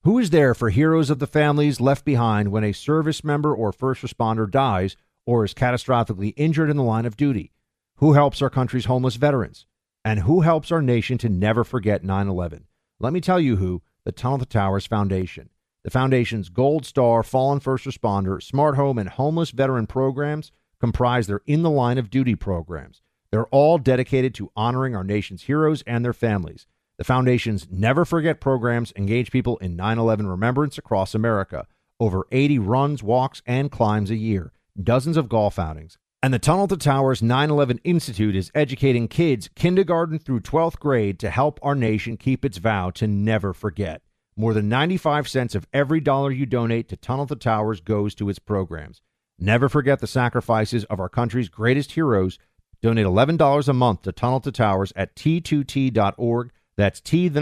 Who is there for heroes of the families left behind when a service member or first responder dies or is catastrophically injured in the line of duty? Who helps our country's homeless veterans? And who helps our nation to never forget 9/11? Let me tell you who, the Tunnel to Towers Foundation. The Foundation's Gold Star, Fallen First Responder, Smart Home, and Homeless Veteran programs comprise their In the Line of Duty programs. They're all dedicated to honoring our nation's heroes and their families. The Foundation's Never Forget programs engage people in 9/11 remembrance across America. Over 80 runs, walks, and climbs a year. Dozens of golf outings. And the Tunnel to Towers 9/11 Institute is educating kids kindergarten through 12th grade to help our nation keep its vow to never forget. More than 95 cents of every dollar you donate to Tunnel to Towers goes to its programs. Never forget the sacrifices of our country's greatest heroes. Donate $11 a month to Tunnel to Towers at T2T.org. That's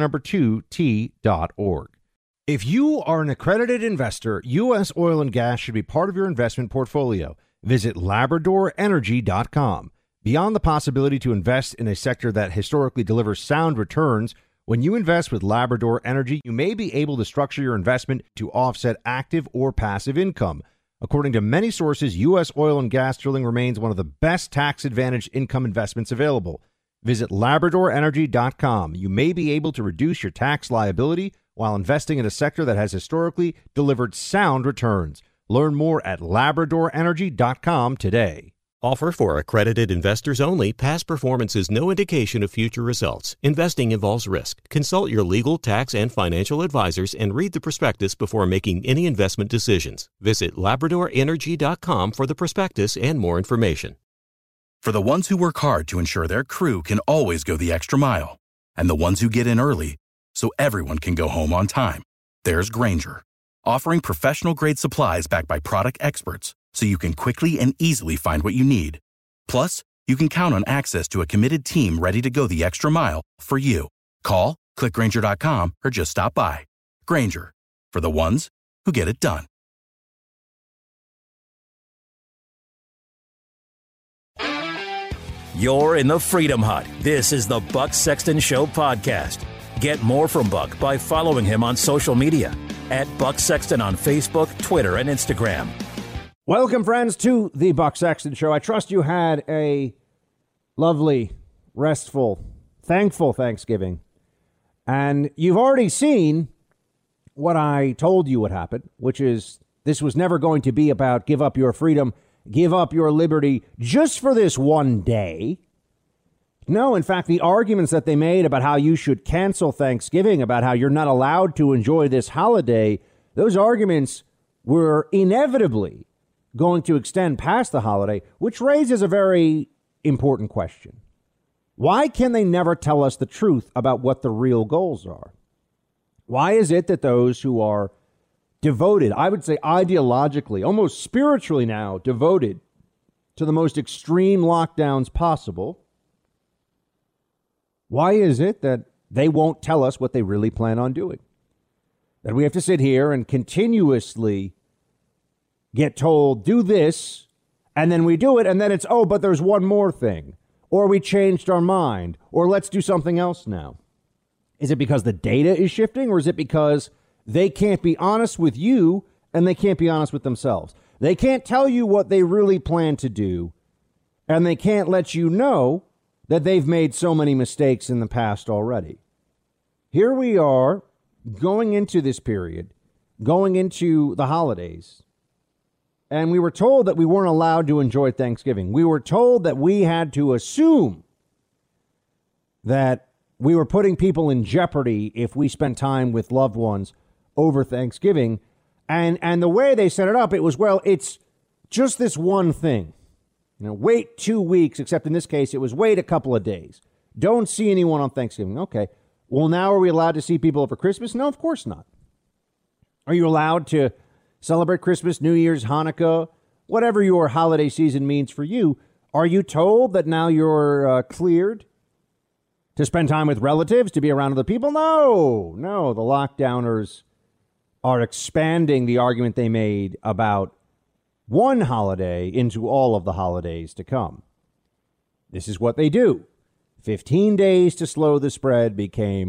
T2T.org. If you are an accredited investor, U.S. oil and gas should be part of your investment portfolio. Visit LabradorEnergy.com. Beyond the possibility to invest in a sector that historically delivers sound returns, when you invest with Labrador Energy, you may be able to structure your investment to offset active or passive income. According to many sources, U.S. oil and gas drilling remains one of the best tax-advantaged income investments available. Visit LabradorEnergy.com. You may be able to reduce your tax liability while investing in a sector that has historically delivered sound returns. Learn more at LabradorEnergy.com today. Offer for accredited investors only. Past performance is no indication of future results. Investing involves risk. Consult your legal, tax, and financial advisors and read the prospectus before making any investment decisions. Visit LabradorEnergy.com for the prospectus and more information. For the ones who work hard to ensure their crew can always go the extra mile, and the ones who get in early so everyone can go home on time, there's Grainger, offering professional-grade supplies backed by product experts so you can quickly and easily find what you need. Plus, you can count on access to a committed team ready to go the extra mile for you. Call, click Grainger.com, or just stop by. Grainger, for the ones who get it done. You're in the Freedom Hut. This is the Buck Sexton Show podcast. Get more from Buck by following him on social media at Buck Sexton on Facebook, Twitter, and Instagram. Welcome, friends, to the Buck Sexton Show. I trust you had a lovely, restful, thankful Thanksgiving. And you've already seen what I told you would happen, which is this was never going to be about give up your freedom, give up your liberty just for this one day. No, in fact, the arguments that they made about how you should cancel Thanksgiving, about how you're not allowed to enjoy this holiday, those arguments were inevitably going to extend past the holiday, which raises a very important question. Why can they never tell us the truth about what the real goals are? Why is it that those who are devoted, I would say ideologically, almost spiritually now, devoted to the most extreme lockdowns possible, why is it that they won't tell us what they really plan on doing? That we have to sit here and continuously get told, do this, and then we do it, and then it's, oh, but there's one more thing, or we changed our mind, or let's do something else now. Is it because the data is shifting, or is it because they can't be honest with you and they can't be honest with themselves? They can't tell you what they really plan to do, and they can't let you know that they've made so many mistakes in the past already. Here we are going into this period, going into the holidays, and we were told that we weren't allowed to enjoy Thanksgiving. We were told that we had to assume that we were putting people in jeopardy if we spent time with loved ones over Thanksgiving. And the way they set it up, it was, well, it's just this one thing. You know, wait 2 weeks, except in this case, it was wait a couple of days. Don't see anyone on Thanksgiving. Okay. Well, now are we allowed to see people over Christmas? No, of course not. Are you allowed to celebrate Christmas, New Year's, Hanukkah, whatever your holiday season means for you? Are you told that now you're cleared to spend time with relatives, to be around other people? No. The lockdowners are expanding the argument they made about one holiday into all of the holidays to come. This is what they do. 15 days to slow the spread became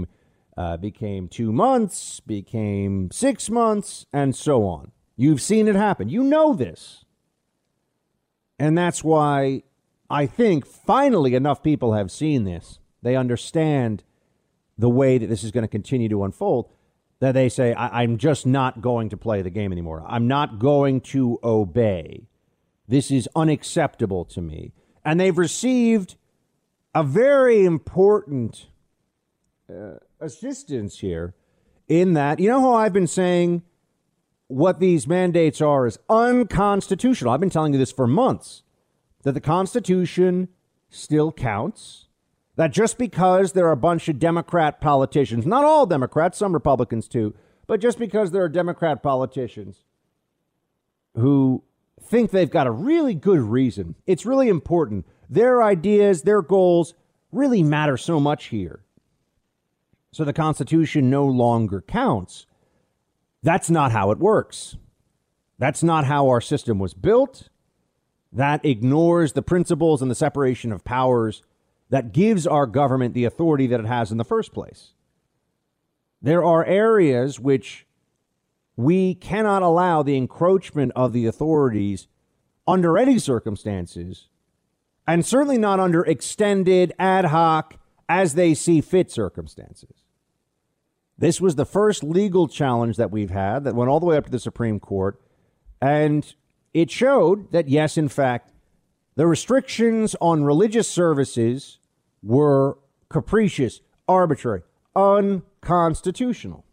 became 2 months, became 6 months, and so on. You've seen it happen. You know this. And that's why I think finally enough people have seen this. They understand the way that this is going to continue to unfold, that they say, I'm just not going to play the game anymore. I'm not going to obey. This is unacceptable to me. And they've received a very important assistance here in that, you know how I've been saying what these mandates are is unconstitutional. I've been telling you this for months, that the Constitution still counts, that just because there are a bunch of Democrat politicians, not all Democrats, some Republicans too, but just because there are Democrat politicians who think they've got a really good reason, it's really important. Their ideas, their goals really matter so much here. So the Constitution no longer counts. That's not how it works. That's not how our system was built. That ignores the principles and the separation of powers that gives our government the authority that it has in the first place. There are areas which we cannot allow the encroachment of the authorities under any circumstances, and certainly not under extended, ad hoc, as they see fit circumstances. This was the first legal challenge that we've had that went all the way up to the Supreme Court, and it showed that, yes, in fact, the restrictions on religious services were capricious, arbitrary, unconstitutional.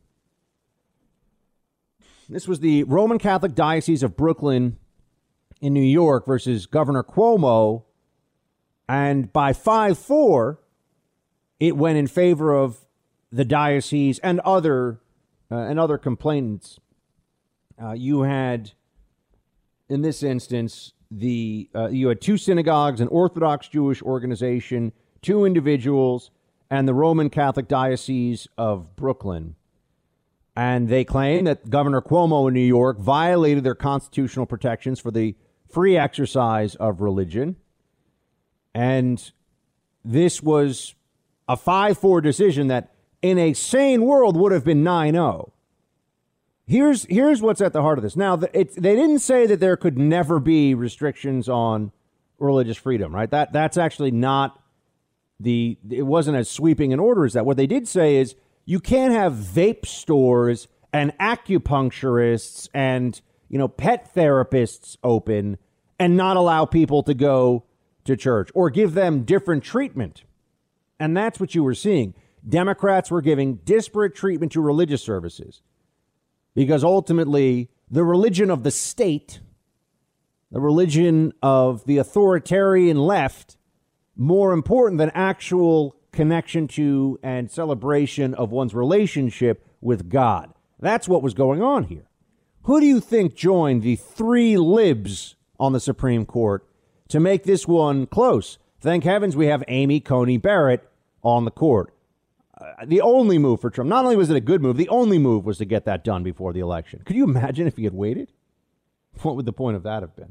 This was the Roman Catholic Diocese of Brooklyn in New York versus Governor Cuomo. And by 5-4, it went in favor of the diocese and other complainants. You had, in this instance, you had 2 synagogues, an Orthodox Jewish organization, 2 individuals, and the Roman Catholic Diocese of Brooklyn. And they claim that Governor Cuomo in New York violated their constitutional protections for the free exercise of religion. And this was a 5-4 decision that in a sane world would have been 9-0. Here's what's at the heart of this. Now, they didn't say that there could never be restrictions on religious freedom, right? That's actually not it wasn't as sweeping an order as that. What they did say is you can't have vape stores and acupuncturists and, pet therapists open and not allow people to go to church or give them different treatment. And that's what you were seeing. Democrats were giving disparate treatment to religious services because ultimately the religion of the state, the religion of the authoritarian left, more important than actual connection to and celebration of one's relationship with God. That's what was going on here. Who do you think joined the 3 libs on the Supreme Court to make this one close? Thank heavens we have Amy Coney Barrett on the court. The only move for Trump, not only was it a good move, the only move was to get that done before the election. Could you imagine if he had waited? What would the point of that have been?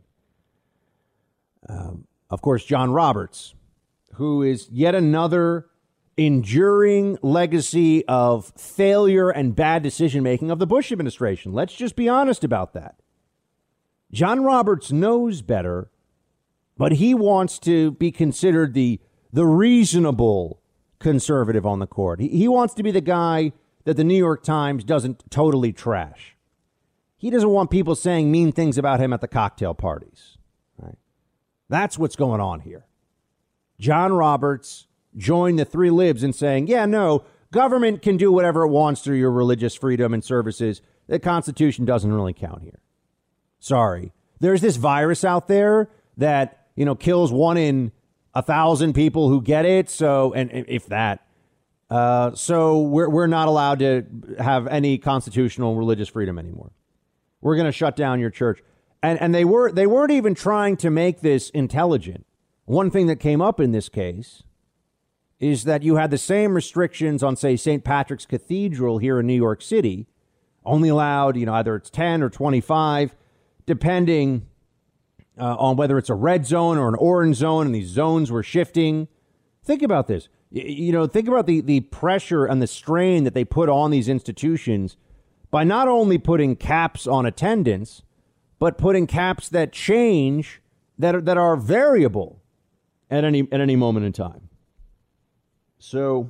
Of course, John Roberts, who is yet another enduring legacy of failure and bad decision-making of the Bush administration. Let's just be honest about that. John Roberts knows better, but he wants to be considered the reasonable conservative on the court. He wants to be the guy that the New York Times doesn't totally trash. He doesn't want people saying mean things about him at the cocktail parties. Right? That's what's going on here. John Roberts joined the 3 libs in saying, yeah, no, government can do whatever it wants through your religious freedom and services. The Constitution doesn't really count here. Sorry. There's this virus out there that, kills 1 in 1,000 people who get it. So, and if that, so we're not allowed to have any constitutional religious freedom anymore. We're going to shut down your church. And they weren't even trying to make this intelligent. One thing that came up in this case is that you had the same restrictions on, say, St. Patrick's Cathedral here in New York City, only allowed, either it's 10 or 25, depending on whether it's a red zone or an orange zone, and these zones were shifting. Think about this. Think about the pressure and the strain that they put on these institutions by not only putting caps on attendance, but putting caps that change, that are variable at any moment in time. So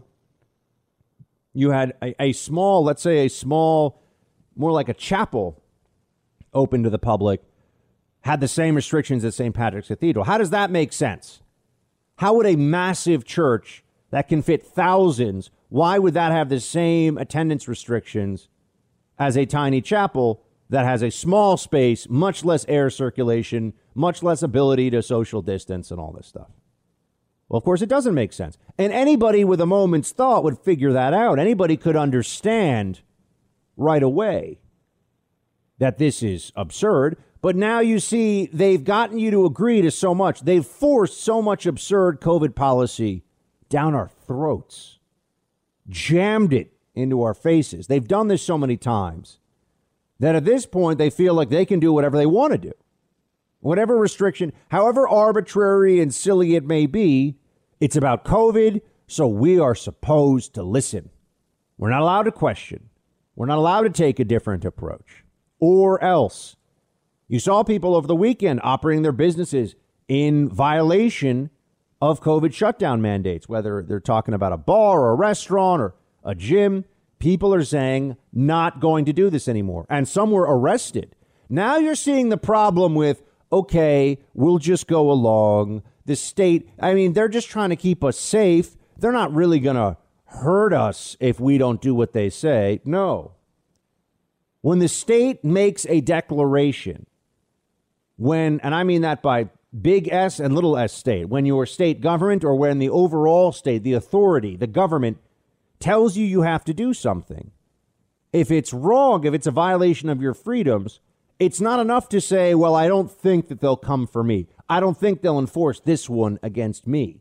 you had a small, let's say a small, more like a chapel open to the public, had the same restrictions as St. Patrick's Cathedral. How does that make sense? How would a massive church that can fit thousands, why would that have the same attendance restrictions as a tiny chapel that has a small space, much less air circulation, much less ability to social distance and all this stuff? Well, of course, it doesn't make sense. And anybody with a moment's thought would figure that out. Anybody could understand right away that this is absurd. But now you see they've gotten you to agree to so much. They've forced so much absurd COVID policy down our throats, jammed it into our faces. They've done this so many times that at this point they feel like they can do whatever they want to do. Whatever restriction, however arbitrary and silly it may be, it's about COVID, so we are supposed to listen. We're not allowed to question. We're not allowed to take a different approach. Or else. You saw people over the weekend operating their businesses in violation of COVID shutdown mandates, whether they're talking about a bar or a restaurant or a gym. People are saying not going to do this anymore. And some were arrested. Now you're seeing the problem with, OK, we'll just go along. The state, they're just trying to keep us safe. They're not really going to hurt us if we don't do what they say. No. When the state makes a declaration, and I mean that by big S and little s state, when your state government or when the overall state, the authority, the government tells you have to do something, if it's wrong, if it's a violation of your freedoms, it's not enough to say, well, I don't think that they'll come for me. I don't think they'll enforce this one against me.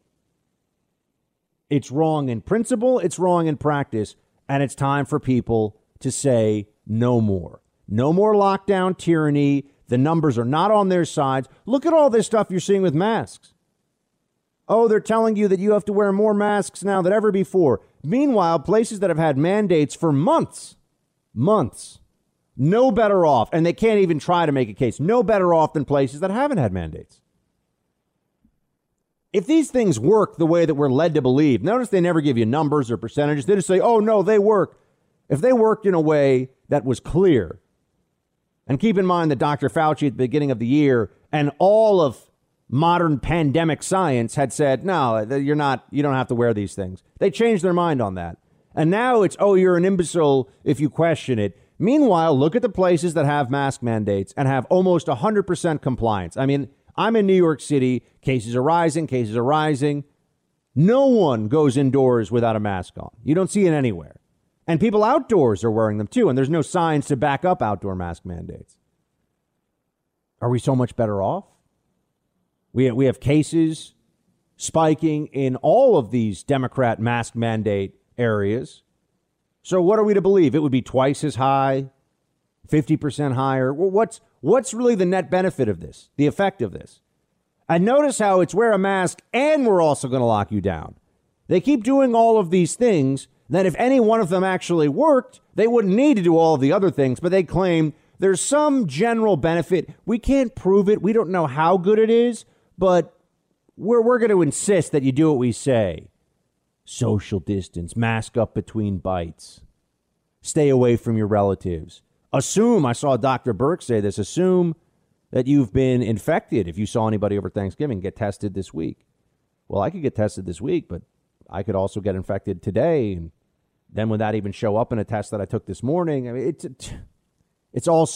It's wrong in principle. It's wrong in practice. And it's time for people to say no more. No more lockdown tyranny. The numbers are not on their sides. Look at all this stuff you're seeing with masks. Oh, they're telling you that you have to wear more masks now than ever before. Meanwhile, places that have had mandates for months, no better off, and they can't even try to make a case, no better off than places that haven't had mandates. If these things work the way that we're led to believe, notice they never give you numbers or percentages. They just say, oh, no, they work. If they worked in a way that was clear, and keep in mind that Dr. Fauci at the beginning of the year and all of modern pandemic science had said, no, you don't have to wear these things. They changed their mind on that. And now it's, oh, you're an imbecile if you question it. Meanwhile, look at the places that have mask mandates and have almost 100% compliance. I'm in New York City. Cases are rising. No one goes indoors without a mask on. You don't see it anywhere. And people outdoors are wearing them, too. And there's no signs to back up outdoor mask mandates. Are we so much better off? We have cases spiking in all of these Democrat mask mandate areas. So what are we to believe? It would be twice as high, 50% higher. Well, what's really the net benefit of this, the effect of this? And notice how it's wear a mask and we're also going to lock you down. They keep doing all of these things. That if any one of them actually worked, they wouldn't need to do all of the other things. But they claim there's some general benefit. We can't prove it. We don't know how good it is. But we're going to insist that you do what we say. Social distance, mask up between bites. Stay away from your relatives. Assume, I saw Dr. Burke say this, assume that you've been infected. If you saw anybody over Thanksgiving, get tested this week. Well, I could get tested this week, but I could also get infected today, and then would that even show up in a test that I took this morning? It's all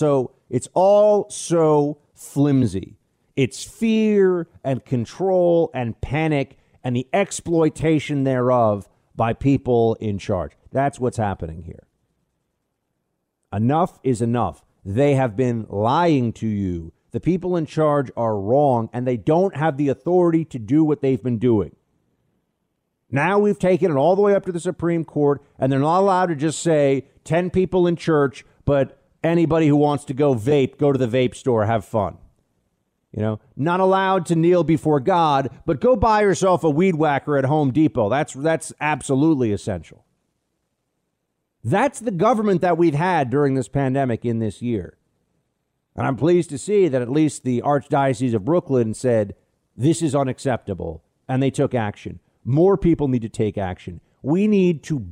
so flimsy. It's fear and control and panic and the exploitation thereof by people in charge. That's what's happening here. Enough is enough. They have been lying to you. The people in charge are wrong, and they don't have the authority to do what they've been doing. Now we've taken it all the way up to the Supreme Court, and they're not allowed to just say 10 people in church, but anybody who wants to go vape, go to the vape store, have fun. You know, not allowed to kneel before God, but go buy yourself a weed whacker at Home Depot. That's absolutely essential. That's the government that we've had during this pandemic in this year. And I'm pleased to see that at least the Archdiocese of Brooklyn said this is unacceptable, and they took action. More people need to take action. We need to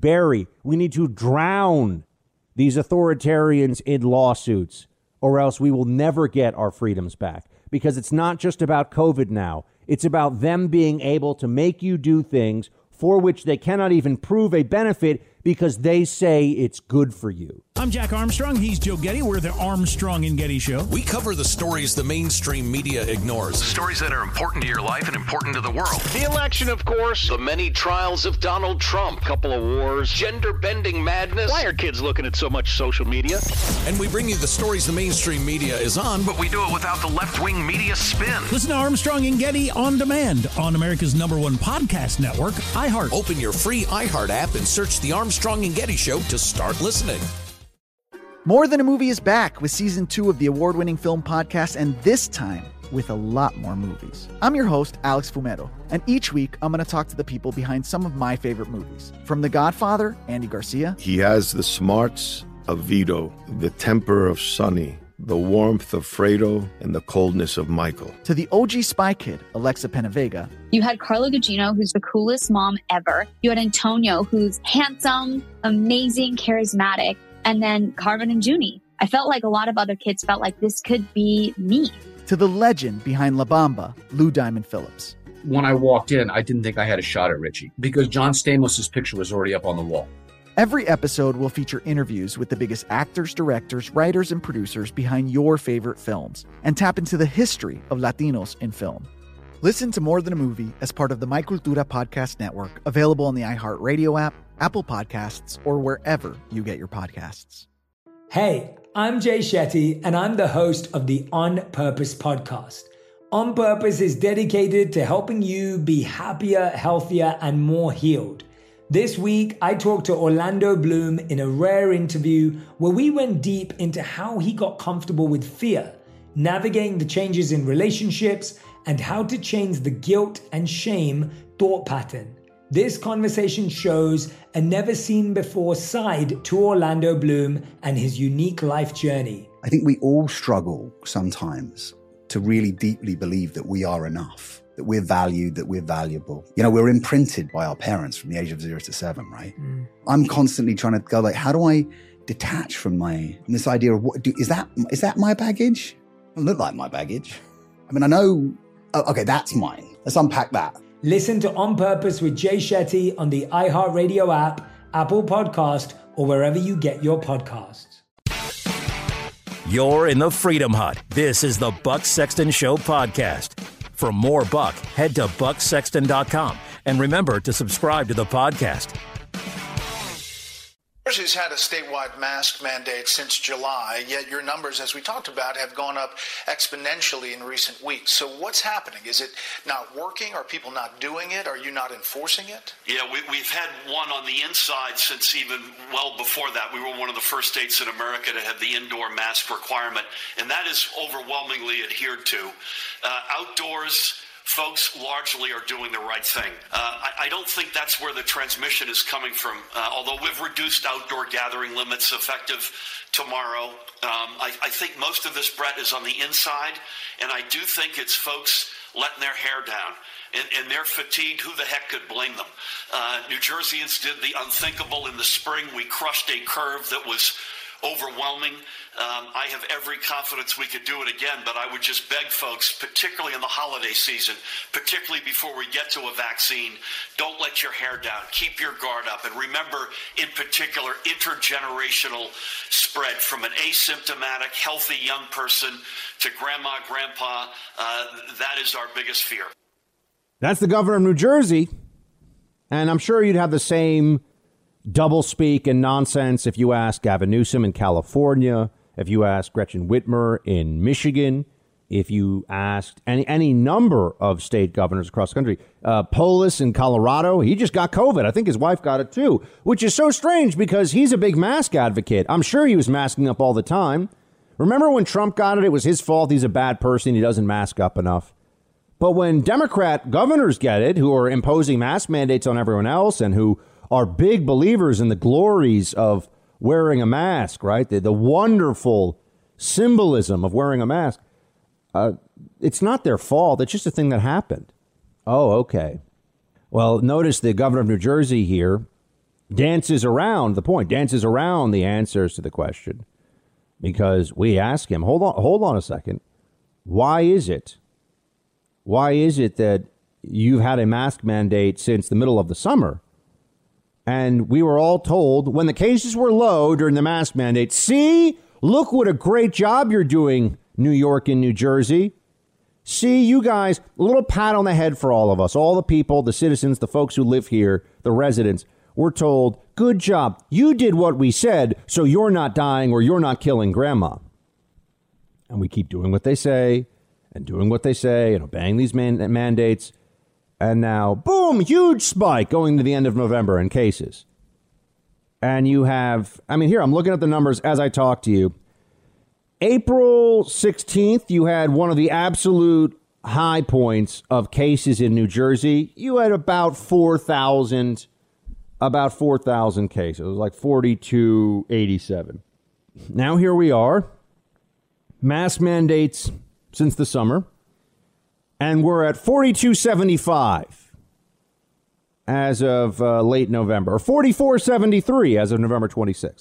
drown these authoritarians in lawsuits, or else we will never get our freedoms back. Because it's not just about COVID now. It's about them being able to make you do things for which they cannot even prove a benefit because they say it's good for you. I'm Jack Armstrong. He's Joe Getty. We're the Armstrong and Getty Show. We cover the stories the mainstream media ignores. Stories that are important to your life and important to the world. The election, of course. The many trials of Donald Trump. Couple of wars. Gender-bending madness. Why are kids looking at so much social media? And we bring you the stories the mainstream media is on, but we do it without the left-wing media spin. Listen to Armstrong and Getty on demand on America's #1 podcast network, iHeart. Open your free iHeart app and search the Armstrong and Getty Show to start listening. More Than a Movie is back with season 2 of the award-winning film podcast, and this time with a lot more movies. I'm your host, Alex Fumero, and each week I'm going to talk to the people behind some of my favorite movies. From The Godfather, Andy Garcia. He has the smarts of Vito, the temper of Sonny, the warmth of Fredo, and the coldness of Michael. To the OG Spy Kid, Alexa Penavega. You had Carla Gugino, who's the coolest mom ever. You had Antonio, who's handsome, amazing, charismatic. And then Carmen and Junie. I felt like a lot of other kids felt like this could be me. To the legend behind La Bamba, Lou Diamond Phillips. When I walked in, I didn't think I had a shot at Richie because John Stamos' picture was already up on the wall. Every episode will feature interviews with the biggest actors, directors, writers, and producers behind your favorite films and tap into the history of Latinos in film. Listen to More Than a Movie as part of the My Cultura podcast network, available on the iHeartRadio app, Apple Podcasts, or wherever you get your podcasts. Hey, I'm Jay Shetty, and I'm the host of the On Purpose podcast. On Purpose is dedicated to helping you be happier, healthier, and more healed. This week, I talked to Orlando Bloom in a rare interview where we went deep into how he got comfortable with fear, navigating the changes in relationships, and how to change the guilt and shame thought pattern. This conversation shows a never-seen-before side to Orlando Bloom and his unique life journey. I think we all struggle sometimes to really deeply believe that we are enough, that we're valued, that we're valuable. You know, we're imprinted by our parents from the age of 0 to 7, right? I'm constantly trying to go like, how do I detach from this idea of is that my baggage? It doesn't look like my baggage. I mean, I know, okay, that's mine. Let's unpack that. Listen to On Purpose with Jay Shetty on the iHeartRadio app, Apple Podcast, or wherever you get your podcasts. You're in the Freedom Hut. This is the Buck Sexton Show podcast. For more Buck, head to bucksexton.com. And remember to subscribe to the podcast. New Jersey's had a statewide mask mandate since July, yet your numbers, as we talked about, have gone up exponentially in recent weeks. So what's happening? Is it not working? Are people not doing it? Are you not enforcing it? Yeah, we've had one on the inside since even well before that. We were one of the first states in America to have the indoor mask requirement, and that is overwhelmingly adhered to. Outdoors, folks largely are doing the right thing. I don't think that's where the transmission is coming from, although we've reduced outdoor gathering limits effective tomorrow. I think most of this, Brett, is on the inside, and I do think it's folks letting their hair down. And they're fatigued. Who the heck could blame them? New Jerseyans did the unthinkable in the spring. We crushed a curve that was overwhelming. I have every confidence we could do it again, but I would just beg folks, particularly in the holiday season, particularly before we get to a vaccine, don't let your hair down. Keep your guard up. And remember, in particular, intergenerational spread from an asymptomatic, healthy young person to grandma, grandpa. That is our biggest fear. That's the governor of New Jersey. And I'm sure you'd have the same doublespeak and nonsense if you ask Gavin Newsom in California, if you ask Gretchen Whitmer in Michigan, if you asked any number of state governors across the country. Polis in Colorado, he just got COVID. I think his wife got it, too, which is so strange because he's a big mask advocate. I'm sure he was masking up all the time. Remember when Trump got it? It was his fault. He's a bad person. He doesn't mask up enough. But when Democrat governors get it, who are imposing mask mandates on everyone else and who are big believers in the glories of wearing a mask, right? The wonderful symbolism of wearing a mask. It's not their fault. It's just a thing that happened. Oh, OK. Well, notice the governor of New Jersey here dances around the point, dances around the answers to the question, because we ask him, hold on a second. Why is it that you've had a mask mandate since the middle of the summer? And we were all told when the cases were low during the mask mandate, see, look what a great job you're doing, New York and New Jersey. See, you guys, a little pat on the head for all of us, all the people, the citizens, the folks who live here, the residents. We're told, good job. You did what we said, so you're not dying or you're not killing grandma. And we keep doing what they say and doing what they say and obeying these mandates. And now, boom, huge spike going to the end of November in cases. And you have, here, I'm looking at the numbers as I talk to you. April 16th, you had one of the absolute high points of cases in New Jersey. You had about 4,000 cases. It was like 4,287. Now here we are. Mask mandates since the summer. And we're at 4,275 as of late November, or 4,473 as of November 26th.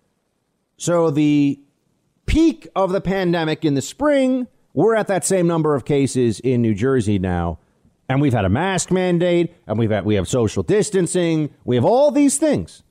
So the peak of the pandemic in the spring, we're at that same number of cases in New Jersey now. And we've had a mask mandate, and we have social distancing. We have all these things.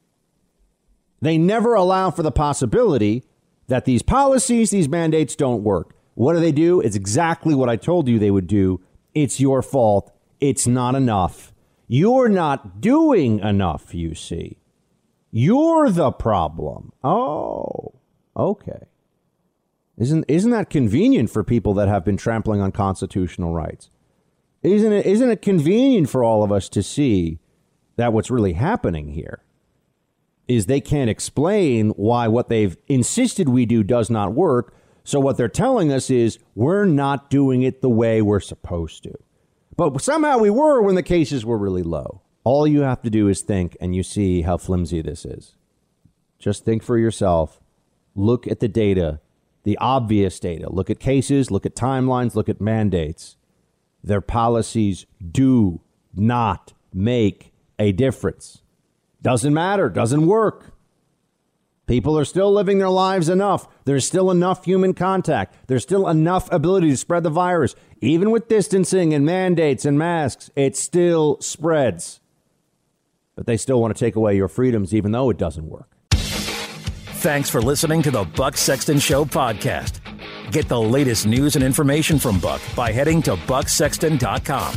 They never allow for the possibility that these policies, these mandates don't work. What do? It's exactly what I told you they would do. It's your fault. It's not enough. You're not doing enough, you see. You're the problem. Oh, okay. Isn't that convenient for people that have been trampling on constitutional rights? Isn't it convenient for all of us to see that what's really happening here is they can't explain why what they've insisted we do does not work. So what they're telling us is we're not doing it the way we're supposed to. But somehow we were when the cases were really low. All you have to do is think, and you see how flimsy this is. Just think for yourself. Look at the data, the obvious data. Look at cases, look at timelines, look at mandates. Their policies do not make a difference. Doesn't matter, doesn't work. People are still living their lives enough. There's still enough human contact. There's still enough ability to spread the virus. Even with distancing and mandates and masks, it still spreads. But they still want to take away your freedoms, even though it doesn't work. Thanks for listening to the Buck Sexton Show podcast. Get the latest news and information from Buck by heading to bucksexton.com.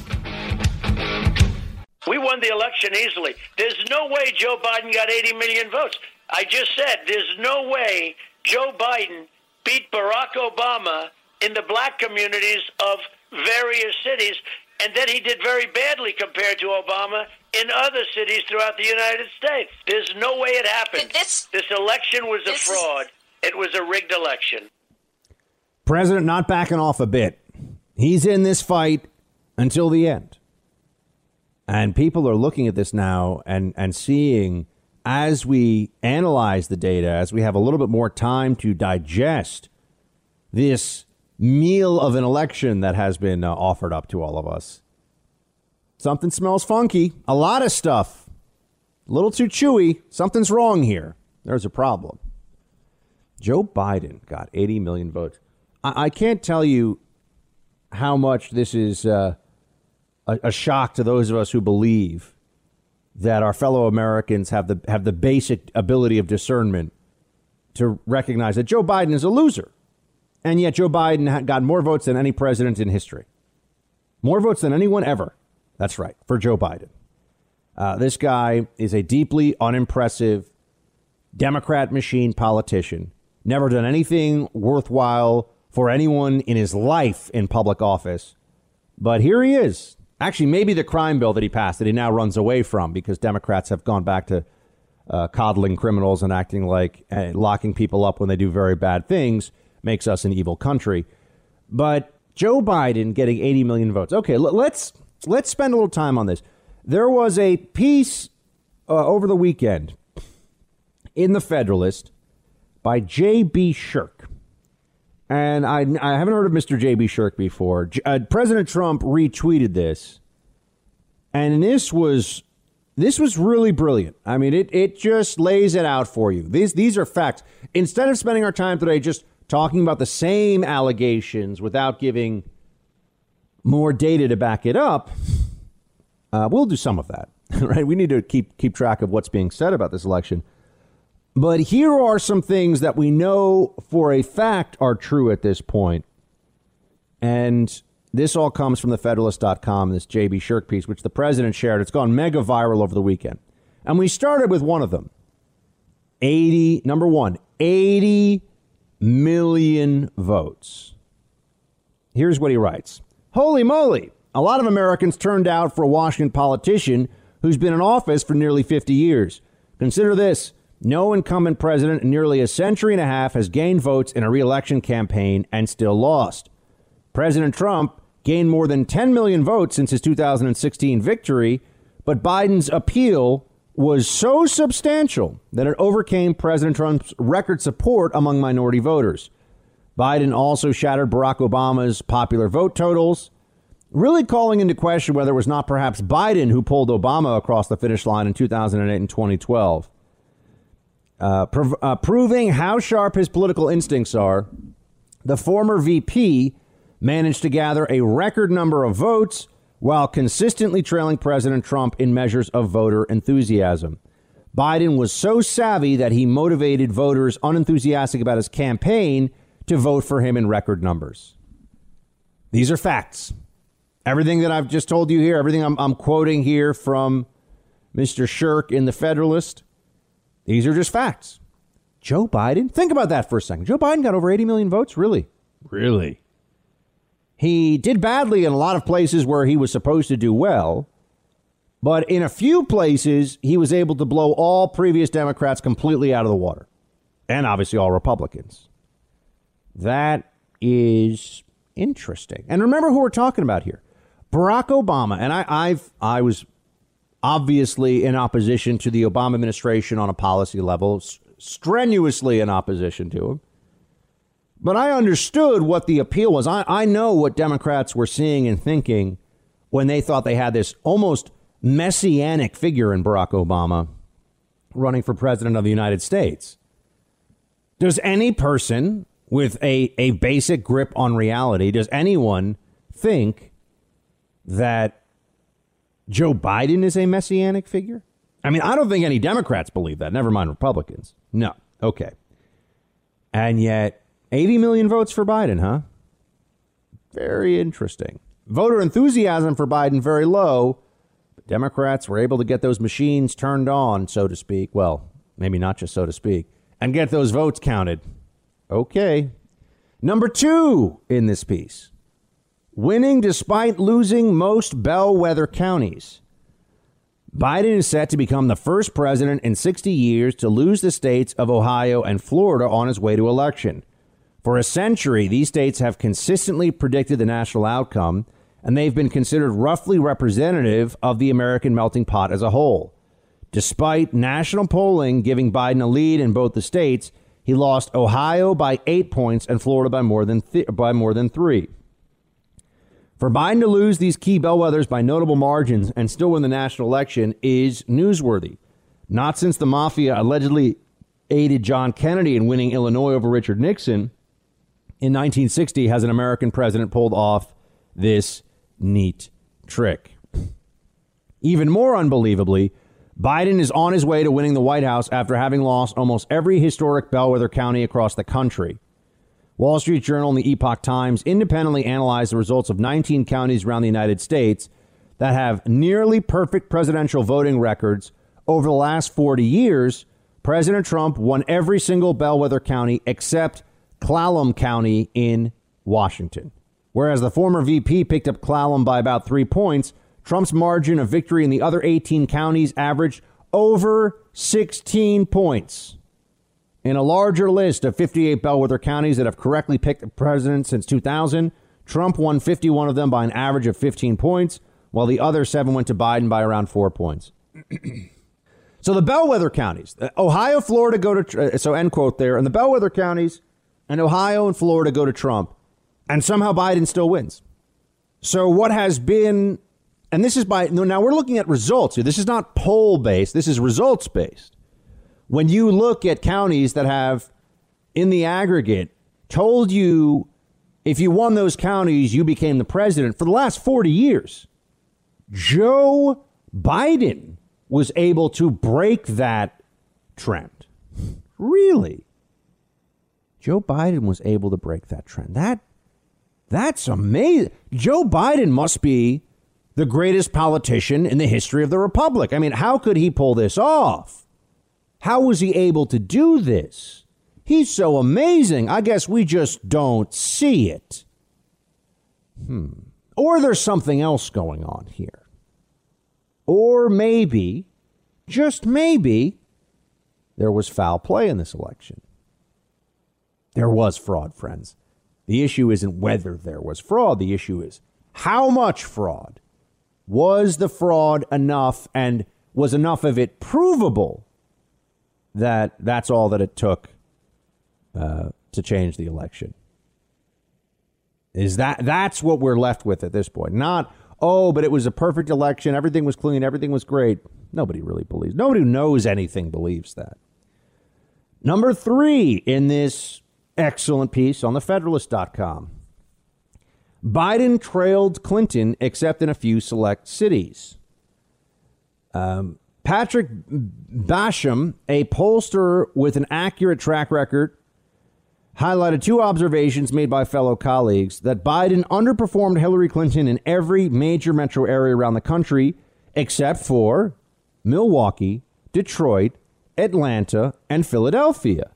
We won the election easily. There's no way Joe Biden got 80 million votes. I just said there's no way Joe Biden beat Barack Obama in the black communities of various cities, and then he did very badly compared to Obama in other cities throughout the United States. There's no way it happened. This election was a fraud. It was a rigged election. President not backing off a bit. He's in this fight until the end. And people are looking at this now and seeing, as we analyze the data, as we have a little bit more time to digest this meal of an election that has been offered up to all of us, something smells funky. A lot of stuff. A little too chewy. Something's wrong here. There's a problem. Joe Biden got 80 million votes. I can't tell you how much this is a shock to those of us who believe that our fellow Americans have the basic ability of discernment to recognize that Joe Biden is a loser. And yet Joe Biden got more votes than any president in history. More votes than anyone ever. That's right, for Joe Biden. This guy is a deeply unimpressive Democrat machine politician. Never done anything worthwhile for anyone in his life in public office. But here he is. Actually, maybe the crime bill that he passed that he now runs away from because Democrats have gone back to coddling criminals and acting like locking people up when they do very bad things makes us an evil country. But Joe Biden getting 80 million votes. OK, let's spend a little time on this. There was a piece over the weekend in the Federalist by J.B. Shirk. And I haven't heard of Mr. J.B. Shirk before. President Trump retweeted this. And this was really brilliant. I mean, it just lays it out for you. These are facts. Instead of spending our time today just talking about the same allegations without giving more data to back it up, we'll do some of that. Right? We need to keep track of what's being said about this election. But here are some things that we know for a fact are true at this point. And this all comes from thefederalist.com, this J.B. Shirk piece, which the president shared. It's gone mega viral over the weekend. And we started with one of them. 80 million votes. Here's what he writes. Holy moly. A lot of Americans turned out for a Washington politician who's been in office for nearly 50 years. Consider this. No incumbent president in nearly a century and a half has gained votes in a re-election campaign and still lost. President Trump gained more than 10 million votes since his 2016 victory, but Biden's appeal was so substantial that it overcame President Trump's record support among minority voters. Biden also shattered Barack Obama's popular vote totals, really calling into question whether it was not perhaps Biden who pulled Obama across the finish line in 2008 and 2012. Proving how sharp his political instincts are, the former VP managed to gather a record number of votes while consistently trailing President Trump in measures of voter enthusiasm. Biden was so savvy that he motivated voters unenthusiastic about his campaign to vote for him in record numbers. These are facts. Everything that I've just told you here, everything I'm quoting here from Mr. Shirk in the Federalist, these are just facts. Joe Biden, think about that for a second. Joe Biden got over 80 million votes. Really? Really? He did badly in a lot of places where he was supposed to do well. But in a few places, he was able to blow all previous Democrats completely out of the water. And obviously all Republicans. That is interesting. And remember who we're talking about here. Barack Obama. And I was obviously in opposition to the Obama administration on a policy level, strenuously in opposition to him. But I understood what the appeal was. I know what Democrats were seeing and thinking when they thought they had this almost messianic figure in Barack Obama running for president of the United States. Does any person with a basic grip on reality, does anyone think that Joe Biden is a messianic figure? I mean, I don't think any Democrats believe that. Never mind Republicans. No. OK. And yet 80 million votes for Biden, huh? Very interesting. Voter enthusiasm for Biden very low. But Democrats were able to get those machines turned on, so to speak. Well, maybe not just so to speak, and get those votes counted. OK. Number 2 in this piece. Winning despite losing most bellwether counties. Biden is set to become the first president in 60 years to lose the states of Ohio and Florida on his way to election. For a century, these states have consistently predicted the national outcome, and they've been considered roughly representative of the American melting pot as a whole. Despite national polling giving Biden a lead in both the states, he lost Ohio by 8 points and Florida by more than 3. For Biden to lose these key bellwethers by notable margins and still win the national election is newsworthy. Not since the mafia allegedly aided John Kennedy in winning Illinois over Richard Nixon in 1960 has an American president pulled off this neat trick. Even more unbelievably, Biden is on his way to winning the White House after having lost almost every historic bellwether county across the country. Wall Street Journal and the Epoch Times independently analyzed the results of 19 counties around the United States that have nearly perfect presidential voting records. Over the last 40 years, President Trump won every single bellwether county except Clallam County in Washington. Whereas the former VP picked up Clallam by about 3 points, Trump's margin of victory in the other 18 counties averaged over 16 points. In a larger list of 58 bellwether counties that have correctly picked the president since 2000, Trump won 51 of them by an average of 15 points, while the other 7 went to Biden by around 4 points. So the bellwether counties, Ohio, Florida go to, so end quote there, and the bellwether counties and Ohio and Florida go to Trump, and somehow Biden still wins. So what has been, and this is now we're looking at results here. This is not poll based. This is results based. When you look at counties that have, in the aggregate, told you if you won those counties, you became the president for the last 40 years, Joe Biden was able to break that trend. Really? Joe Biden was able to break that trend. That's amazing. Joe Biden must be the greatest politician in the history of the republic. I mean, how could he pull this off? How was he able to do this? He's so amazing. I guess we just don't see it. Or there's something else going on here. Or maybe, just maybe, there was foul play in this election. There was fraud, friends. The issue isn't whether there was fraud. The issue is how much fraud. Was the fraud enough, and was enough of it provable that that's all that it took to change the election? That's what we're left with at this point. Not, oh, but it was a perfect election. Everything was clean. Everything was great. Nobody really believes. Nobody who knows anything believes that. Number 3 in this excellent piece on thefederalist.com. Biden trailed Clinton except in a few select cities. Patrick Basham, a pollster with an accurate track record, highlighted 2 observations made by fellow colleagues: that Biden underperformed Hillary Clinton in every major metro area around the country except for Milwaukee, Detroit, Atlanta, and Philadelphia.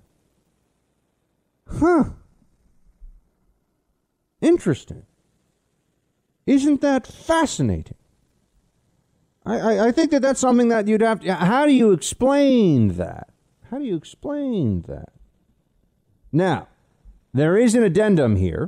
Interesting. Isn't that fascinating? I think that's something that you'd have to... How do you explain that? How do you explain that? Now, there is an addendum here.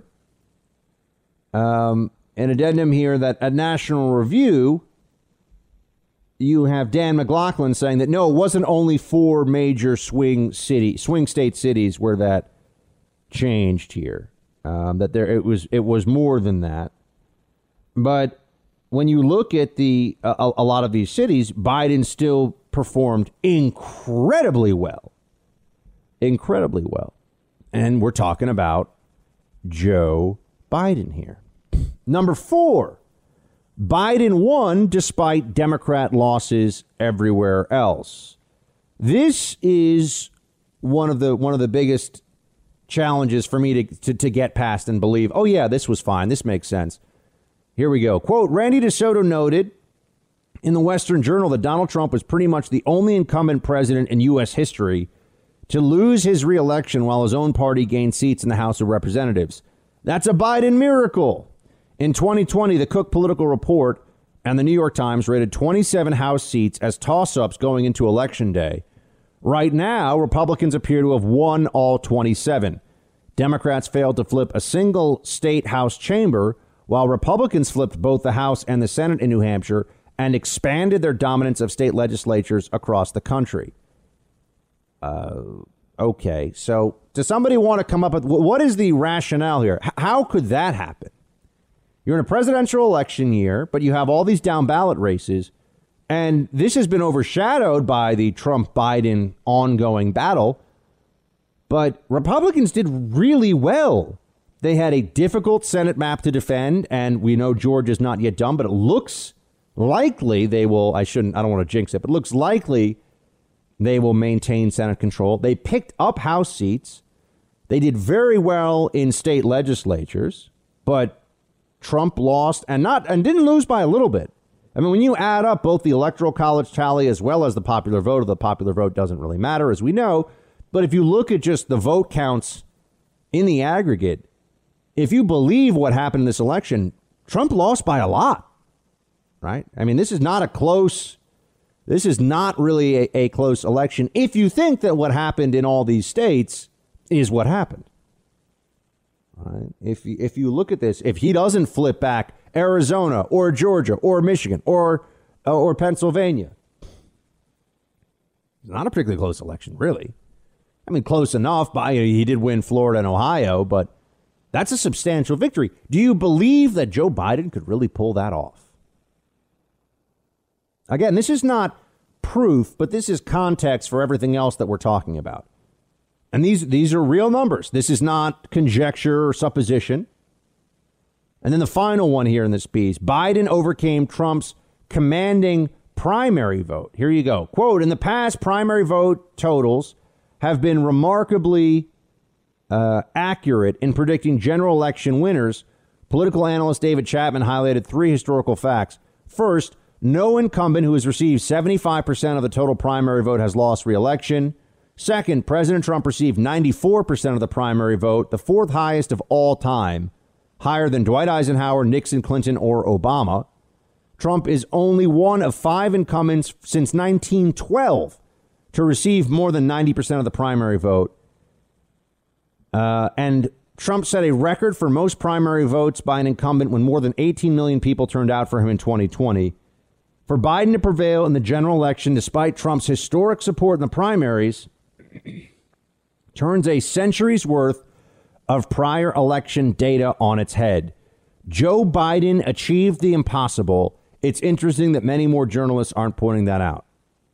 That at National Review, you have Dan McLaughlin saying that, no, it wasn't only 4 major swing state cities where that changed here. It was more than that. But when you look at a lot of these cities, Biden still performed incredibly well. Incredibly well. And we're talking about Joe Biden here. Number 4, Biden won despite Democrat losses everywhere else. This is one of the biggest challenges for me to get past and believe, oh, yeah, this was fine. This makes sense. Here we go. Quote, Randy DeSoto noted in the Western Journal that Donald Trump was pretty much the only incumbent president in U.S. history to lose his reelection while his own party gained seats in the House of Representatives. That's a Biden miracle. In 2020, the Cook Political Report and the New York Times rated 27 House seats as toss-ups going into Election Day. Right now, Republicans appear to have won all 27. Democrats failed to flip a single state House chamber, while Republicans flipped both the House and the Senate in New Hampshire and expanded their dominance of state legislatures across the country. Okay, so does somebody want to come up with what is the rationale here? How could that happen? You're in a presidential election year, but you have all these down ballot races, and this has been overshadowed by the Trump-Biden ongoing battle. But Republicans did really well. They had a difficult Senate map to defend, and we know Georgia's not yet done, but it looks likely they will. I don't want to jinx it, but it looks likely they will maintain Senate control. They picked up House seats. They did very well in state legislatures, but Trump lost and didn't lose by a little bit. I mean, when you add up both the Electoral College tally as well as the popular vote doesn't really matter, as we know. But if you look at just the vote counts in the aggregate, if you believe what happened in this election, Trump lost by a lot, right? I mean, this is not a close This is not really a close election if you think that what happened in all these states is what happened. All right? If you look at this, if he doesn't flip back Arizona or Georgia or Michigan or Pennsylvania, it's not a particularly close election, really. I mean, close enough. He did win Florida and Ohio, but that's a substantial victory. Do you believe that Joe Biden could really pull that off? Again, this is not proof, but this is context for everything else that we're talking about. And these are real numbers. This is not conjecture or supposition. And then the final one here in this piece, Biden overcame Trump's commanding primary vote. Here you go. Quote, in the past, primary vote totals have been remarkably accurate in predicting general election winners. Political analyst David Chapman highlighted three historical facts. First, no incumbent who has received 75% of the total primary vote has lost re-election. Second, President Trump received 94% of the primary vote, the fourth highest of all time, higher than Dwight Eisenhower, Nixon, Clinton, or Obama. Trump is only one of five incumbents since 1912 to receive more than 90% of the primary vote. And Trump set a record for most primary votes by an incumbent when more than 18 million people turned out for him in 2020. For Biden to prevail in the general election, despite Trump's historic support in the primaries, turns a century's worth of prior election data on its head. Joe Biden achieved the impossible. It's interesting that many more journalists aren't pointing that out.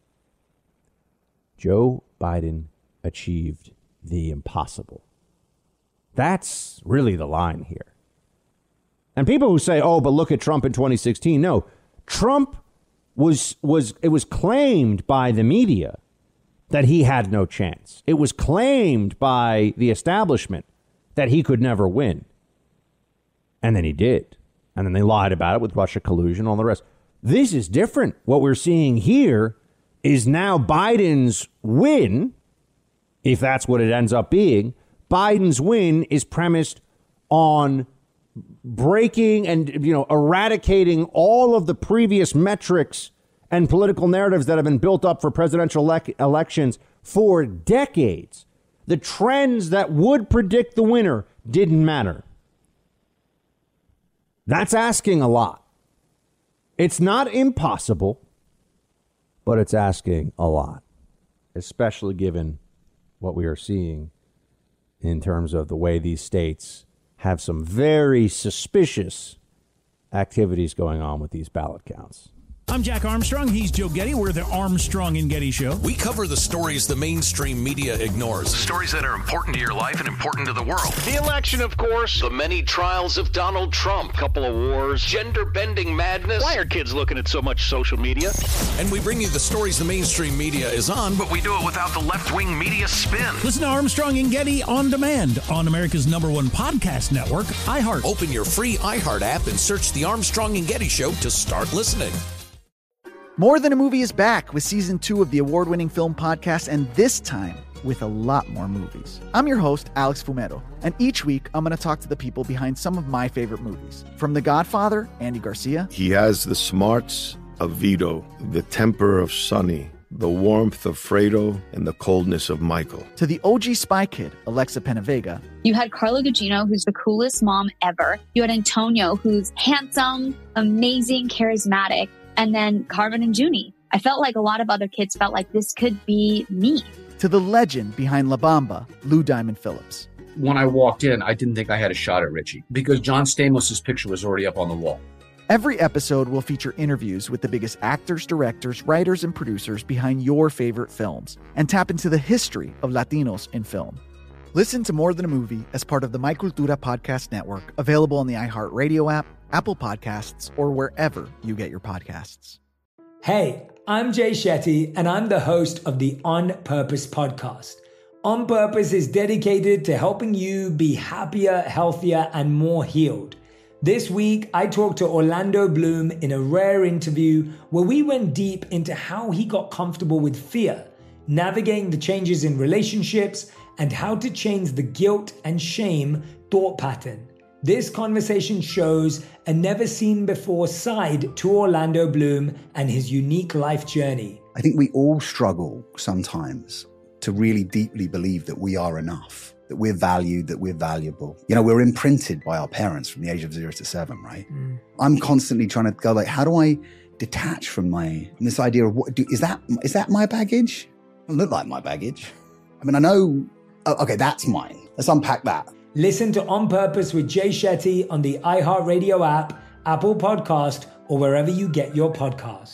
Joe Biden achieved the impossible. That's really the line here. And people who say, oh, but look at Trump in 2016. No, Trump was claimed by the media that he had no chance. It was claimed by the establishment that he could never win. And then he did. And then they lied about it with Russia collusion, all the rest. This is different. What we're seeing here is now Biden's win, if that's what it ends up being. Biden's win is premised on breaking and, eradicating all of the previous metrics and political narratives that have been built up for presidential elections for decades. The trends that would predict the winner didn't matter. That's asking a lot. It's not impossible, but it's asking a lot, especially given what we are seeing in terms of the way these states have some very suspicious activities going on with these ballot counts. I'm Jack Armstrong. He's Joe Getty. We're the Armstrong and Getty Show. We cover the stories the mainstream media ignores. Stories that are important to your life and important to the world. The election, of course. The many trials of Donald Trump. Couple of wars. Gender-bending madness. Why are kids looking at so much social media? And we bring you the stories the mainstream media is on, But we do it without the left-wing media spin. Listen to Armstrong and Getty on demand on America's #1 podcast network, iHeart. Open your free iHeart app and search The Armstrong and Getty Show to start listening. More Than a Movie is back with season 2 of the award-winning film podcast, and this time with a lot more movies. I'm your host, Alex Fumero, and each week I'm going to talk to the people behind some of my favorite movies. From The Godfather, Andy Garcia. He has the smarts of Vito, the temper of Sonny, the warmth of Fredo, and the coldness of Michael. To the OG Spy Kid, Alexa Penavega. You had Carla Gugino, who's the coolest mom ever. You had Antonio, who's handsome, amazing, charismatic. And then Carmen and Junie. I felt like a lot of other kids felt like this could be me. To the legend behind La Bamba, Lou Diamond Phillips. When I walked in, I didn't think I had a shot at Richie because John Stamos' picture was already up on the wall. Every episode will feature interviews with the biggest actors, directors, writers, and producers behind your favorite films and tap into the history of Latinos in film. Listen to More Than a Movie as part of the My Cultura podcast network, available on the iHeartRadio app, Apple Podcasts, or wherever you get your podcasts. Hey, I'm Jay Shetty, and I'm the host of the On Purpose podcast. On Purpose is dedicated to helping you be happier, healthier, and more healed. This week, I talked to Orlando Bloom in a rare interview where we went deep into how he got comfortable with fear, navigating the changes in relationships, and how to change the guilt and shame thought pattern. This conversation shows a never-seen-before side to Orlando Bloom and his unique life journey. I think we all struggle sometimes to really deeply believe that we are enough, that we're valued, that we're valuable. You know, we're imprinted by our parents from the age of 0 to 7, right? I'm constantly trying to go like, how do I detach from this idea of is that my baggage? It doesn't look like my baggage. I mean, I know, okay, that's mine. Let's unpack that. Listen to On Purpose with Jay Shetty on the iHeartRadio app, Apple Podcast, or wherever you get your podcasts.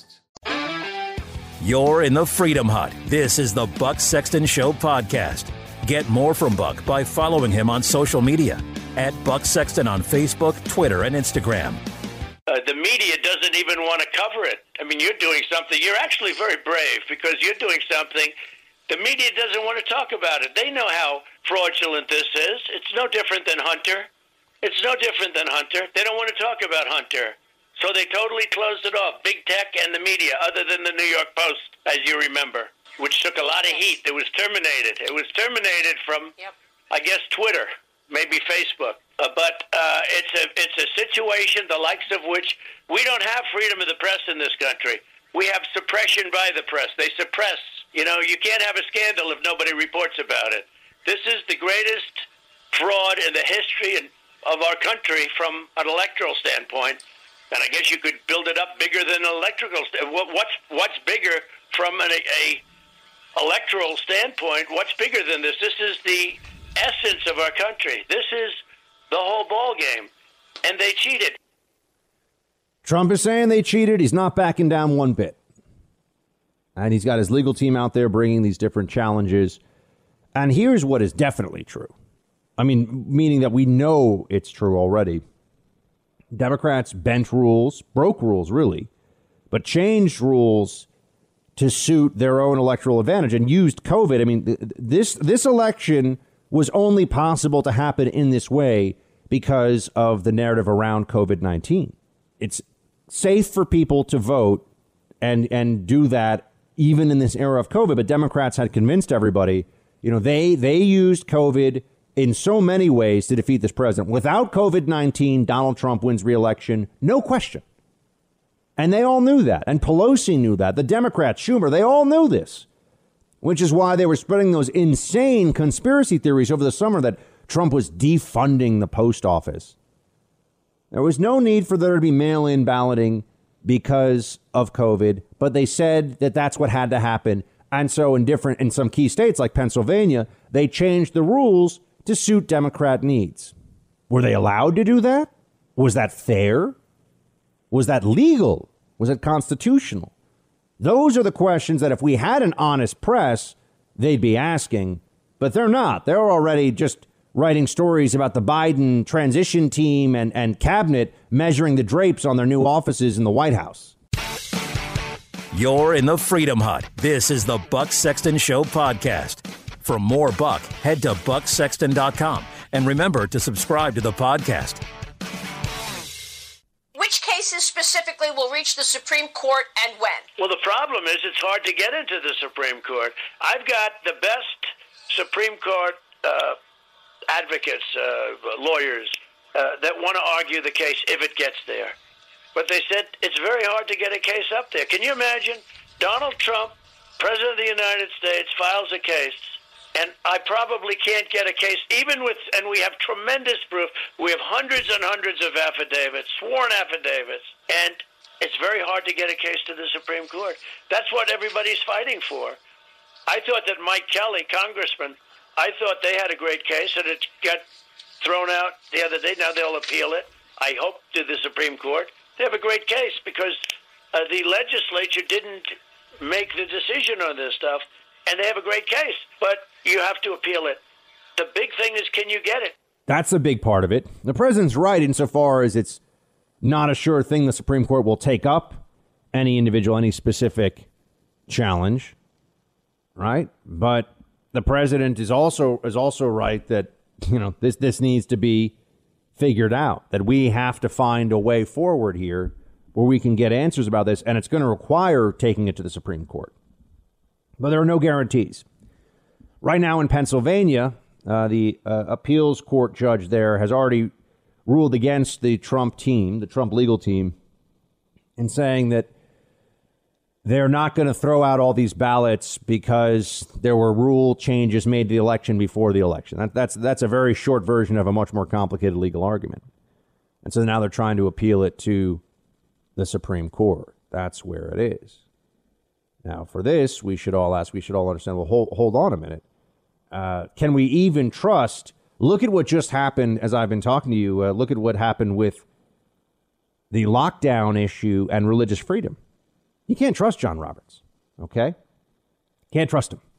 You're in the Freedom Hut. This is the Buck Sexton Show podcast. Get more from Buck by following him on social media at Buck Sexton on Facebook, Twitter, and Instagram. The media doesn't even want to cover it. I mean, you're doing something. You're actually very brave because you're doing something. The media doesn't want to talk about it. They know how fraudulent this is. It's no different than Hunter. It's no different than Hunter. They don't want to talk about Hunter. So they totally closed it off, big tech and the media, other than the New York Post, as you remember, which took a lot of heat. It was terminated. It was terminated from, I guess, Twitter, maybe Facebook. But it's a situation the likes of which we don't have freedom of the press in this country. We have suppression by the press. They suppress. You know, you can't have a scandal if nobody reports about it. This is the greatest fraud in the history of our country from an electoral standpoint. And I guess you could build it up bigger than an electrical. What's bigger from a electoral standpoint? What's bigger than this? This is the essence of our country. This is the whole ball game, and they cheated. Trump is saying they cheated. He's not backing down one bit. And he's got his legal team out there bringing these different challenges. And here's what is definitely true. I mean, meaning that we know it's true already. Democrats bent rules, broke rules, really, but changed rules to suit their own electoral advantage and used COVID. I mean, this election was only possible to happen in this way because of the narrative around COVID-19. It's safe for people to vote and do that even in this era of COVID. But Democrats had convinced everybody, you know, they used COVID in so many ways to defeat this president. Without COVID-19, Donald Trump wins re-election, no question. And they all knew that. And Pelosi knew that. The Democrats, Schumer, they all knew this, which is why they were spreading those insane conspiracy theories over the summer that Trump was defunding the post office. There was no need for there to be mail-in balloting because of COVID, but they said that that's what had to happen. And so in some key states like Pennsylvania, they changed the rules to suit Democrat needs. Were they allowed to do that? Was that fair? Was that legal? Was it constitutional? Those are the questions that if we had an honest press, they'd be asking, but they're not. They're already just writing stories about the Biden transition team and cabinet measuring the drapes on their new offices in the White House. You're in the Freedom Hut. This is the Buck Sexton Show podcast. For more Buck, head to bucksexton.com. And remember to subscribe to the podcast. Which cases specifically will reach the Supreme Court and when? Well, the problem is it's hard to get into the Supreme Court. I've got the best Supreme Court advocates, lawyers, that want to argue the case if it gets there. But they said it's very hard to get a case up there. Can you imagine Donald Trump, President of the United States, files a case, and I probably can't get a case, and we have tremendous proof. We have hundreds and hundreds of affidavits, sworn affidavits, and it's very hard to get a case to the Supreme Court. That's what everybody's fighting for. I thought that Mike Kelly, congressman, I thought they had a great case, and it got thrown out the other day. Now they'll appeal it, I hope, to the Supreme Court. They have a great case because the legislature didn't make the decision on this stuff, and they have a great case, but you have to appeal it. The big thing is, can you get it? That's a big part of it. The president's right insofar as it's not a sure thing the Supreme Court will take up any individual, any specific challenge, right? But the president is also right that, you know, this needs to be figured out, that we have to find a way forward here where we can get answers about this, and it's going to require taking it to the Supreme Court. But there are no guarantees. Right now in Pennsylvania, the appeals court judge there has already ruled against the Trump team, the Trump legal team, in saying that they're not going to throw out all these ballots because there were rule changes made to the election before the election. That's a very short version of a much more complicated legal argument. And so now they're trying to appeal it to the Supreme Court. That's where it is. Now, for this, we should all understand, well, hold on a minute. Can we even trust? Look at what just happened as I've been talking to you. Look at what happened with the lockdown issue and religious freedom. You can't trust John Roberts, okay? Can't trust him.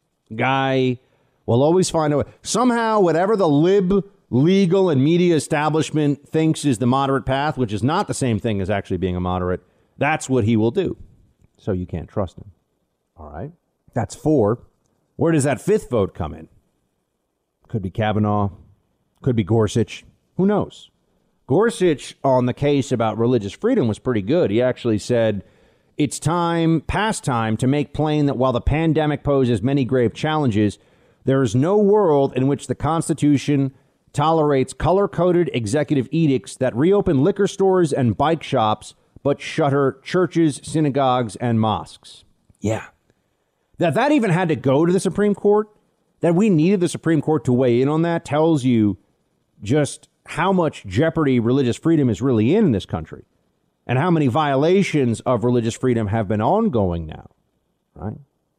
Guy will always find a way. Somehow, whatever the legal and media establishment thinks is the moderate path, which is not the same thing as actually being a moderate, that's what he will do. So you can't trust him. All right. That's 4. Where does that 5th vote come in? Could be Kavanaugh. Could be Gorsuch. Who knows? Gorsuch on the case about religious freedom was pretty good. He actually said, it's past time to make plain that while the pandemic poses many grave challenges, there is no world in which the Constitution tolerates color-coded executive edicts that reopen liquor stores and bike shops, but shutter churches, synagogues, and mosques. Yeah. That even had to go to the Supreme Court, that we needed the Supreme Court to weigh in on that, tells you just how much jeopardy religious freedom is really in this country and how many violations of religious freedom have been ongoing now. Right.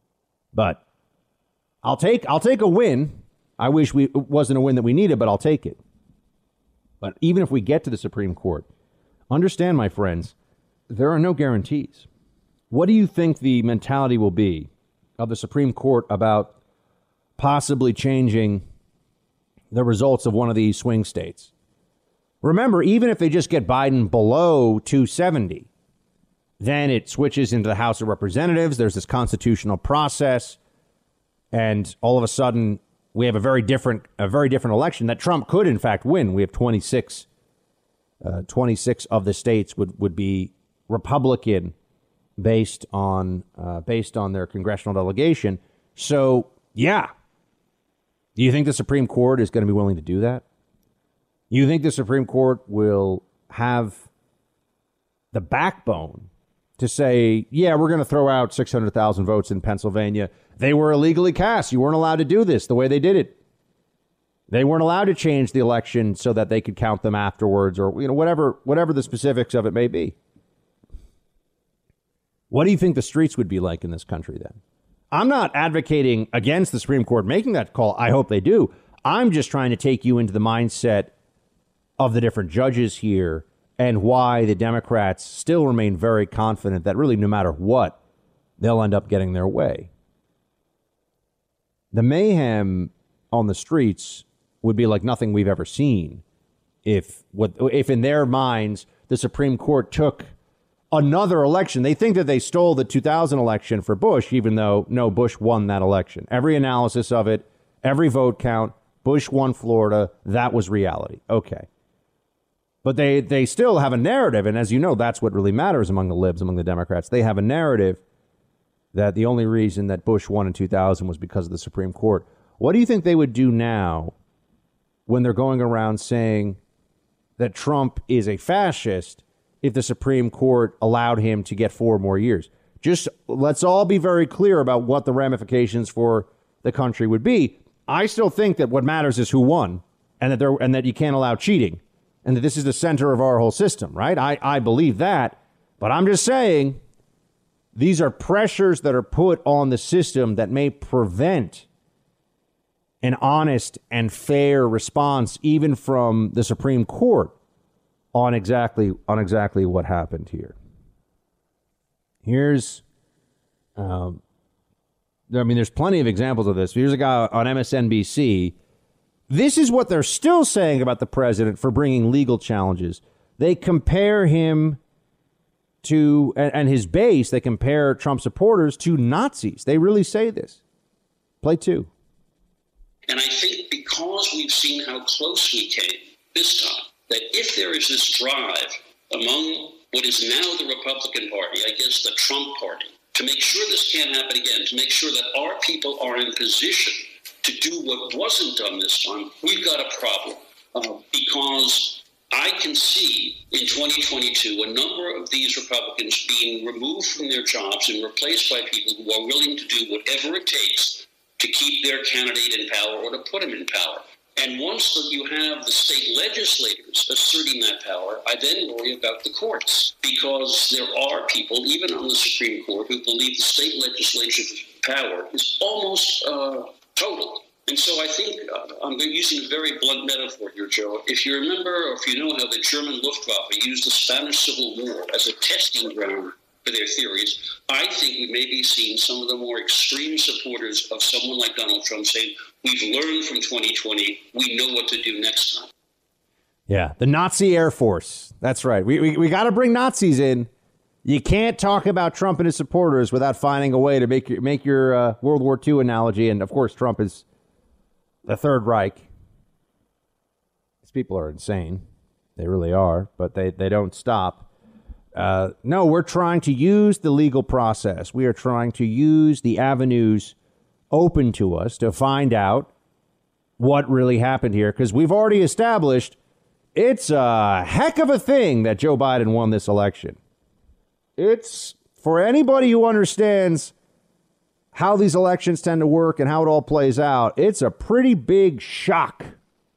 But I'll take a win. I wish it wasn't a win that we needed, but I'll take it. But even if we get to the Supreme Court, understand, my friends, there are no guarantees. What do you think the mentality will be of the Supreme Court about possibly changing the results of one of these swing states? Remember, even if they just get Biden below 270, then it switches into the House of Representatives. There's this constitutional process. And all of a sudden, we have a very different election that Trump could, in fact, win. We have 26 of the states would be Republican based on their congressional delegation. So, yeah. Do you think the Supreme Court is going to be willing to do that? You think the Supreme Court will have the backbone to say, yeah, we're going to throw out 600,000 votes in Pennsylvania. They were illegally cast. You weren't allowed to do this the way they did it. They weren't allowed to change the election so that they could count them afterwards, or whatever the specifics of it may be. What do you think the streets would be like in this country then? I'm not advocating against the Supreme Court making that call. I hope they do. I'm just trying to take you into the mindset of the different judges here and why the Democrats still remain very confident that really no matter what, they'll end up getting their way. The mayhem on the streets would be like nothing we've ever seen if in their minds the Supreme Court took another election. They think that they stole the 2000 election for Bush, even though no, Bush won that election. Every analysis of it, every vote count, Bush won Florida. That was reality. OK. But they still have a narrative. And as you know, that's what really matters among the libs, among the Democrats. They have a narrative that the only reason that Bush won in 2000 was because of the Supreme Court. What do you think they would do now when they're going around saying that Trump is a fascist if the Supreme Court allowed him to get 4 more years? Just let's all be very clear about what the ramifications for the country would be. I still think that what matters is who won and that you can't allow cheating and that this is the center of our whole system. Right. I believe that. But I'm just saying these are pressures that are put on the system that may prevent an honest and fair response, even from the Supreme Court, on exactly what happened here. Here's, there's plenty of examples of this. Here's a guy on MSNBC. This is what they're still saying about the president for bringing legal challenges. They compare him to, and his base, they compare Trump supporters to Nazis. They really say this. Play 2. And I think because we've seen how close we came this time, that if there is this drive among what is now the Republican Party, I guess the Trump Party, to make sure this can't happen again, to make sure that our people are in position to do what wasn't done this time, we've got a problem. Because I can see in 2022 a number of these Republicans being removed from their jobs and replaced by people who are willing to do whatever it takes to keep their candidate in power or to put him in power. And once you have the state legislators asserting that power, I then worry about the courts, because there are people, even on the Supreme Court, who believe the state legislature's power is almost total. And so I think I'm using a very blunt metaphor here, Joe. If you remember, or if you know how the German Luftwaffe used the Spanish Civil War as a testing ground for their theories, I think we may be seeing some of the more extreme supporters of someone like Donald Trump saying, we've learned from 2020, we know what to do next time. Yeah, the Nazi Air Force. That's right. We got to bring Nazis in. You can't talk about Trump and his supporters without finding a way to make your World War II analogy. And, of course, Trump is the Third Reich. These people are insane. They really are, but they don't stop. No, we're trying to use the legal process. We are trying to use the avenues open to us to find out what really happened here, because we've already established it's a heck of a thing that Joe Biden won this election. It's, for anybody who understands how these elections tend to work and how it all plays out, it's a pretty big shock.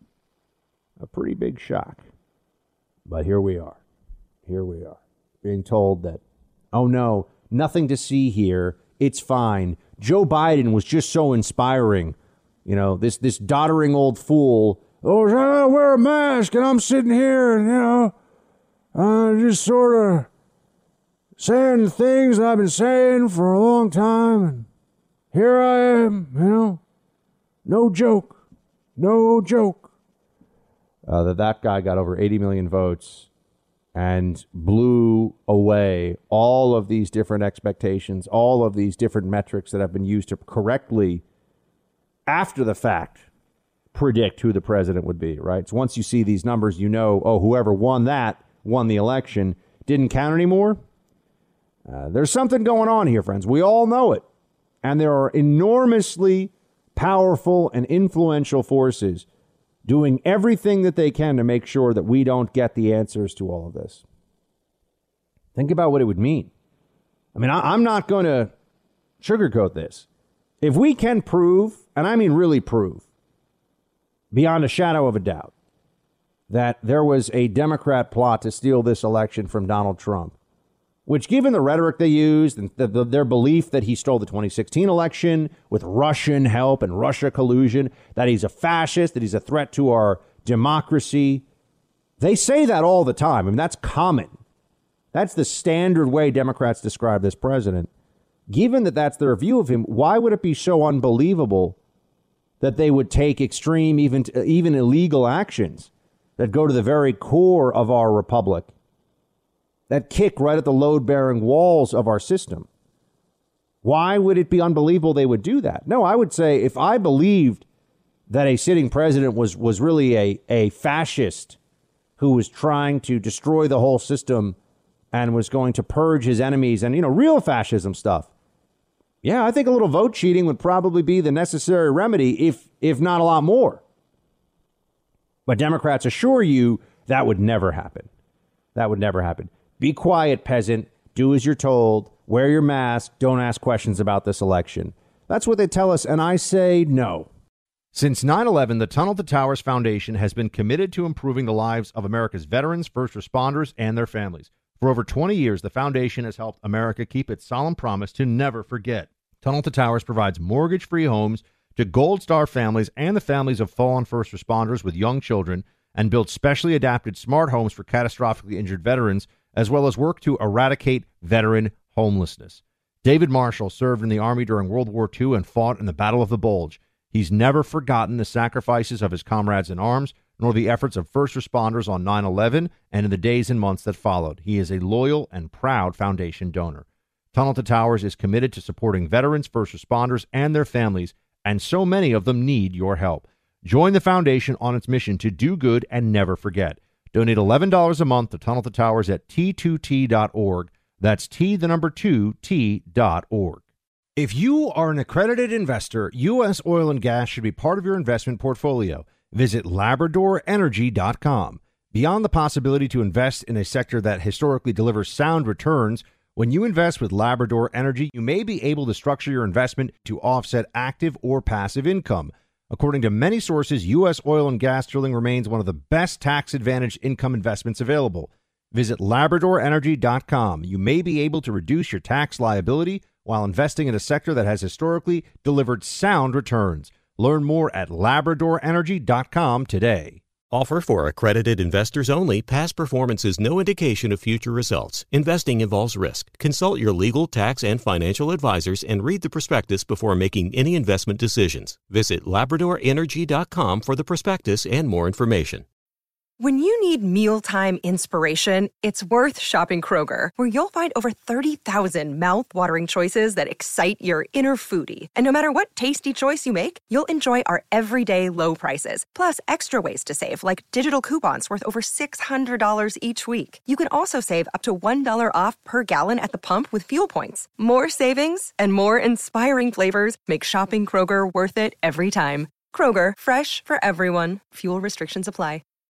A pretty big shock. But here we are. Here we are. Being told that, oh no, nothing to see here. It's fine. Joe Biden was just so inspiring. You know, this doddering old fool. Oh, I gotta wear a mask and I'm sitting here and, just sort of saying things I've been saying for a long time. And here I am, no joke. No joke. That guy got over 80 million votes and blew away all of these different expectations, all of these different metrics that have been used to correctly, after the fact, predict who the president would be, right? So once you see these numbers, whoever won the election, didn't count anymore. There's something going on here, friends. We all know it. And there are enormously powerful and influential forces doing everything that they can to make sure that we don't get the answers to all of this. Think about what it would mean. I mean, I'm not going to sugarcoat this. If we can prove, and I mean really prove, beyond a shadow of a doubt, that there was a Democrat plot to steal this election from Donald Trump, which, given the rhetoric they used and their belief that he stole the 2016 election with Russian help and Russia collusion, that he's a fascist, that he's a threat to our democracy. They say that all the time. I mean, that's common. That's the standard way Democrats describe this president. Given that that's their view of him, why would it be so unbelievable that they would take extreme, even illegal actions that go to the very core of our republic, that kick right at the load-bearing walls of our system? Why would it be unbelievable they would do that? No, I would say if I believed that a sitting president was really a fascist who was trying to destroy the whole system and was going to purge his enemies and, real fascism stuff, yeah, I think a little vote cheating would probably be the necessary remedy, if not a lot more. But Democrats assure you that would never happen. That would never happen. Be quiet, peasant. Do as you're told. Wear your mask. Don't ask questions about this election. That's what they tell us, and I say no. Since 9/11, the Tunnel to Towers Foundation has been committed to improving the lives of America's veterans, first responders, and their families. For over 20 years, the foundation has helped America keep its solemn promise to never forget. Tunnel to Towers provides mortgage-free homes to Gold Star families and the families of fallen first responders with young children, and builds specially adapted smart homes for catastrophically injured veterans, as well as work to eradicate veteran homelessness. David Marshall served in the Army during World War II and fought in the Battle of the Bulge. He's never forgotten the sacrifices of his comrades in arms, nor the efforts of first responders on 9/11 and in the days and months that followed. He is a loyal and proud foundation donor. Tunnel to Towers is committed to supporting veterans, first responders, and their families, and so many of them need your help. Join the foundation on its mission to do good and never forget. Donate $11 a month to Tunnel to Towers at T2T.org. That's T2T.org. If you are an accredited investor, U.S. oil and gas should be part of your investment portfolio. Visit LabradorEnergy.com. Beyond the possibility to invest in a sector that historically delivers sound returns, when you invest with Labrador Energy, you may be able to structure your investment to offset active or passive income. According to many sources, U.S. oil and gas drilling remains one of the best tax-advantaged income investments available. Visit LabradorEnergy.com. You may be able to reduce your tax liability while investing in a sector that has historically delivered sound returns. Learn more at LabradorEnergy.com today. Offer for accredited investors only. Past performance is no indication of future results. Investing involves risk. Consult your legal, tax, and financial advisors and read the prospectus before making any investment decisions. Visit LabradorEnergy.com for the prospectus and more information. When you need mealtime inspiration, it's worth shopping Kroger, where you'll find over 30,000 mouth-watering choices that excite your inner foodie. And no matter what tasty choice you make, you'll enjoy our everyday low prices, plus extra ways to save, like digital coupons worth over $600 each week. You can also save up to $1 off per gallon at the pump with fuel points. More savings and more inspiring flavors make shopping Kroger worth it every time. Kroger, fresh for everyone. Fuel restrictions apply.